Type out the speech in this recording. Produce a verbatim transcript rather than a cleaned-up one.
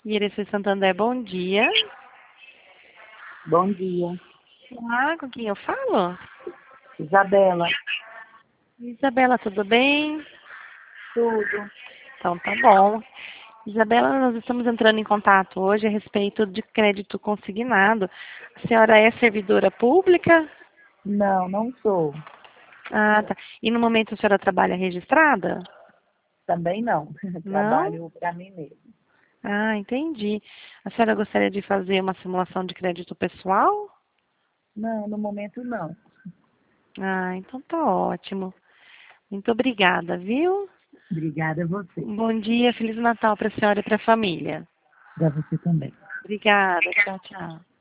Irecê Santander, bom dia. Bom dia. Olá, com quem eu falo? Isabela. Isabela, tudo bem? Tudo. Então tá bom. Isabela, nós estamos entrando em contato hoje a respeito de crédito consignado. A senhora é servidora pública? Não, não sou. Ah, tá. E no momento a senhora trabalha registrada? Também não. Não? Trabalho para mim mesmo. Ah, entendi. A senhora gostaria de fazer uma simulação de crédito pessoal? Não, no momento não. Ah, então tá ótimo. Muito obrigada, viu? Obrigada a você. Bom dia, Feliz Natal para a senhora e para a família. Para você também. Obrigada, tchau, tchau.